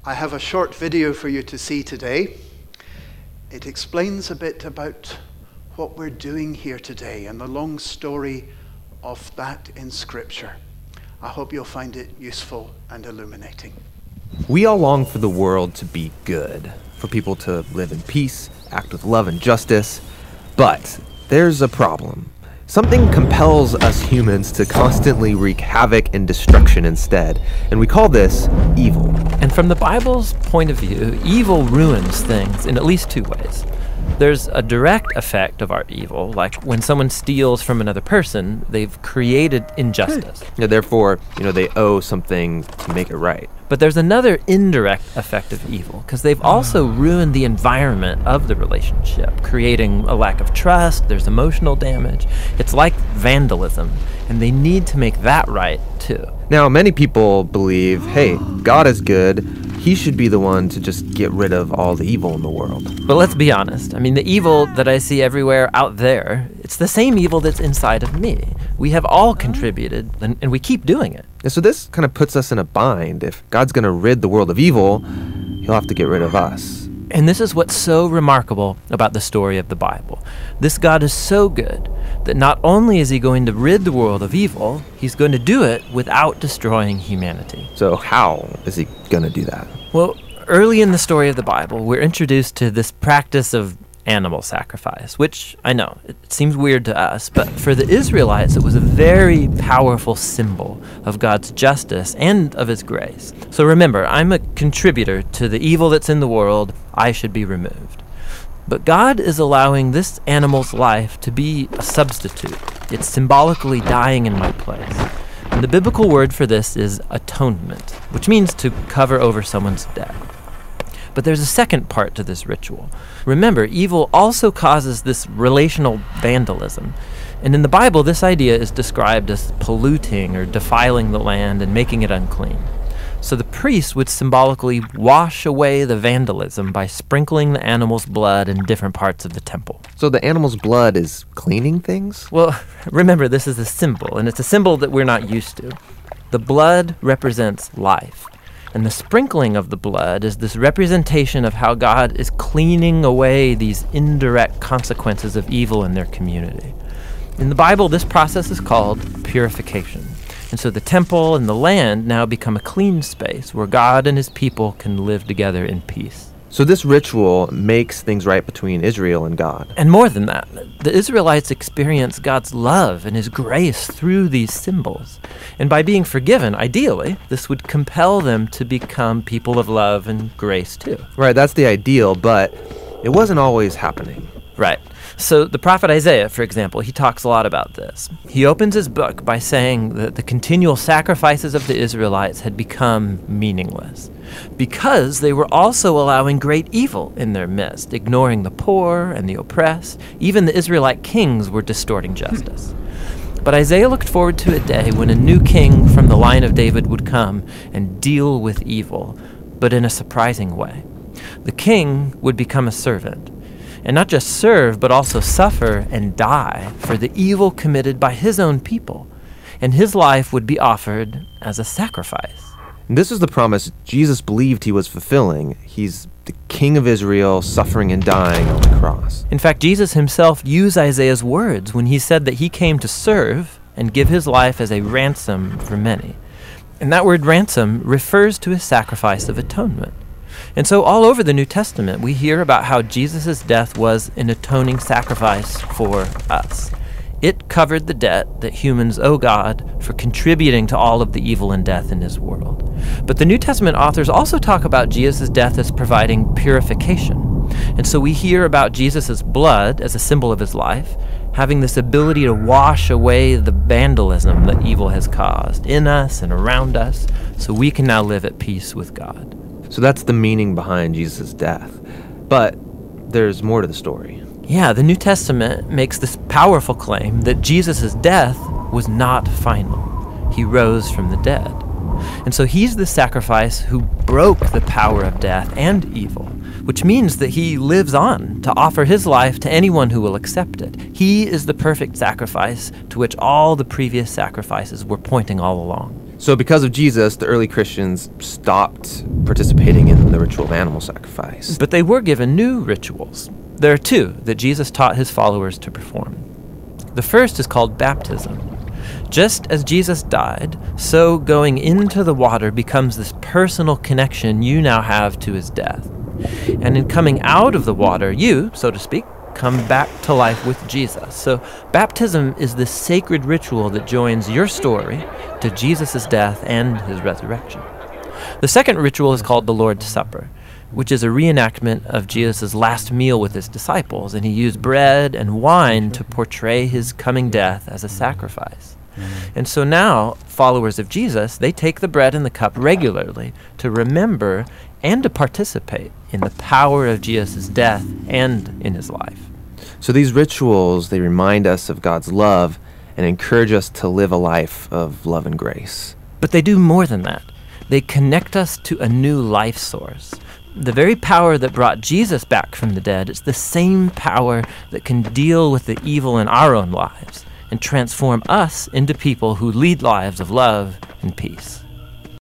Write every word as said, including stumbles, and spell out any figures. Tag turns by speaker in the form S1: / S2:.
S1: I have a short video for you to see today. It explains a bit about what we're doing here today and the long story of that in Scripture. I hope you'll find it useful and illuminating.
S2: We all long for the world to be good, for people to live in peace, act with love and justice. But there's a problem. Something compels us humans to constantly wreak havoc and destruction instead, and we call this evil.
S3: And from the Bible's point of view, evil ruins things in at least two ways. There's a direct effect of our evil, like when someone steals from another person, they've created injustice.
S2: Yeah, therefore, you know, they owe something to make it right.
S3: But there's another indirect effect of evil, because they've also ruined the environment of the relationship, creating a lack of trust, there's emotional damage. It's like vandalism, and they need to make that right, too.
S2: Now, many people believe, hey, God is good, he should be the one to just get rid of all the evil in the world.
S3: But let's be honest. I mean, the evil that I see everywhere out there, it's the same evil that's inside of me. We have all contributed, and, and we keep doing it.
S2: And so this kind of puts us in a bind. If God's going to rid the world of evil, he'll have to get rid of us.
S3: And this is what's so remarkable about the story of the Bible. This God is so good that not only is he going to rid the world of evil, he's going to do it without destroying humanity.
S2: So how is he going to do that?
S3: Well, early in the story of the Bible, we're introduced to this practice of animal sacrifice, which I know, it seems weird to us, but for the Israelites, it was a very powerful symbol of God's justice and of his grace. So remember, I'm a contributor to the evil that's in the world. I should be removed. But God is allowing this animal's life to be a substitute. It's symbolically dying in my place. And the biblical word for this is atonement, which means to cover over someone's debt. But there's a second part to this ritual. Remember, evil also causes this relational vandalism. And in the Bible, this idea is described as polluting or defiling the land and making it unclean. So the priest would symbolically wash away the vandalism by sprinkling the animal's blood in different parts of the temple.
S2: So the animal's blood is cleaning things?
S3: Well, remember, this is a symbol, and it's a symbol that we're not used to. The blood represents life. And the sprinkling of the blood is this representation of how God is cleaning away these indirect consequences of evil in their community. In the Bible, this process is called purification. And so the temple and the land now become a clean space where God and his people can live together in peace.
S2: So this ritual makes things right between Israel and God.
S3: And more than that, the Israelites experience God's love and his grace through these symbols. And by being forgiven, ideally, this would compel them to become people of love and grace too.
S2: Right, that's the ideal, but it wasn't always happening.
S3: Right. So the prophet Isaiah, for example, he talks a lot about this. He opens his book by saying that the continual sacrifices of the Israelites had become meaningless because they were also allowing great evil in their midst, ignoring the poor and the oppressed. Even the Israelite kings were distorting justice. But Isaiah looked forward to a day when a new king from the line of David would come and deal with evil, but in a surprising way. The king would become a servant. And not just serve, but also suffer and die for the evil committed by his own people. And his life would be offered as a sacrifice.
S2: And this is the promise Jesus believed he was fulfilling. He's the King of Israel, suffering and dying on the cross.
S3: In fact, Jesus himself used Isaiah's words when he said that he came to serve and give his life as a ransom for many. And that word ransom refers to his sacrifice of atonement. And so all over the New Testament, we hear about how Jesus' death was an atoning sacrifice for us. It covered the debt that humans owe God for contributing to all of the evil and death in his world. But the New Testament authors also talk about Jesus' death as providing purification. And so we hear about Jesus' blood as a symbol of his life, having this ability to wash away the vandalism that evil has caused in us and around us, so we can now live at peace with God.
S2: So that's the meaning behind Jesus' death. But there's more to the story.
S3: Yeah, the New Testament makes this powerful claim that Jesus' death was not final. He rose from the dead. And so he's the sacrifice who broke the power of death and evil, which means that he lives on to offer his life to anyone who will accept it. He is the perfect sacrifice to which all the previous sacrifices were pointing all along.
S2: So because of Jesus, the early Christians stopped participating in the ritual of animal sacrifice.
S3: But they were given new rituals. There are two that Jesus taught his followers to perform. The first is called baptism. Just as Jesus died, so going into the water becomes this personal connection you now have to his death. And in coming out of the water, you, so to speak, come back to life with Jesus. So baptism is the sacred ritual that joins your story to Jesus' death and his resurrection. The second ritual is called the Lord's Supper, which is a reenactment of Jesus' last meal with his disciples, and he used bread and wine to portray his coming death as a sacrifice. And so now, followers of Jesus, they take the bread and the cup regularly to remember and to participate in the power of Jesus' death and in his life.
S2: So these rituals, they remind us of God's love and encourage us to live a life of love and grace.
S3: But they do more than that. They connect us to a new life source. The very power that brought Jesus back from the dead is the same power that can deal with the evil in our own lives and transform us into people who lead lives of love and peace.